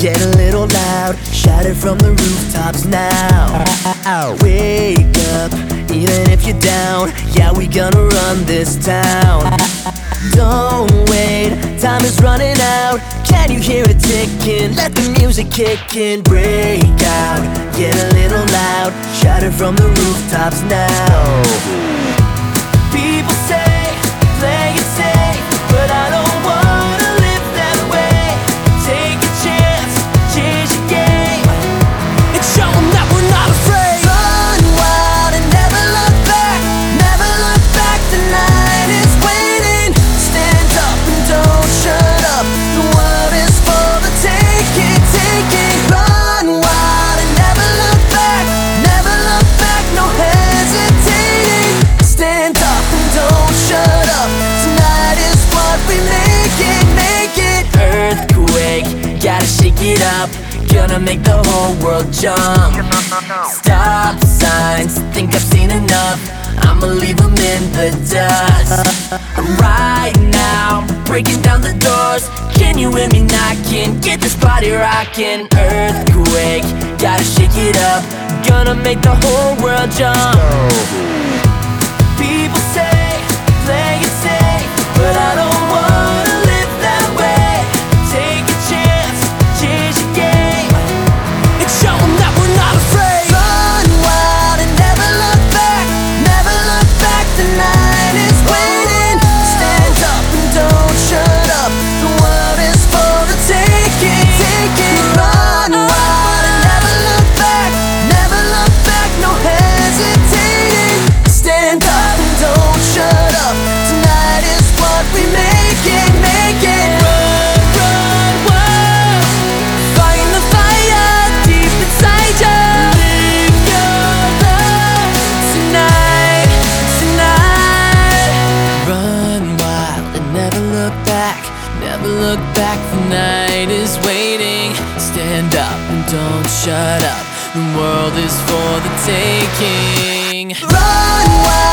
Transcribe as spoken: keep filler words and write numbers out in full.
get a little loud, shout it from the rooftops now. Wake up, even if you're down, yeah, we gonna run this town. Don't wait, time is running out, can you hear it ticking? Let the music kick in, break out, get a little loud, shout it from the rooftops now. People say, play it safe, but I don't wanna live that way. Take a chance, change the game, and show them that we're not afraid. Run wild and never look back, never look back, the night is waiting. Stand up and don't shut up, the world is for the taking, taking. Run wild and never look back, never look back, no hesitating. Stand up and don't shut up, tonight is what we make it, make it. Earthquake, gotta shake it up, gonna make the whole world jump. Stop signs, think I've seen enough, I'ma leave them in the dust. Right now, breaking down the doors, can you hear me knocking? Get this party rocking. Earthquake, gotta shake it up, gonna make the whole world jump. People say, play it safe, but I don't wanna live that way. Take a chance, change the game, and show them that we're not afraid. Run wild and never look back, never look back, the night is waiting. Stand up and don't shut up, the world is for the taking, taking. Run wild and never look back, never look back, no hesitating. Stand up and don't shut up, tonight is what we make it, make it. Run, run, run, find the fire deep inside you. Live your life tonight, tonight. Run wild and never look back, never look back, the night is waiting. Stand up and don't shut up, the world is for the taking. Run wild.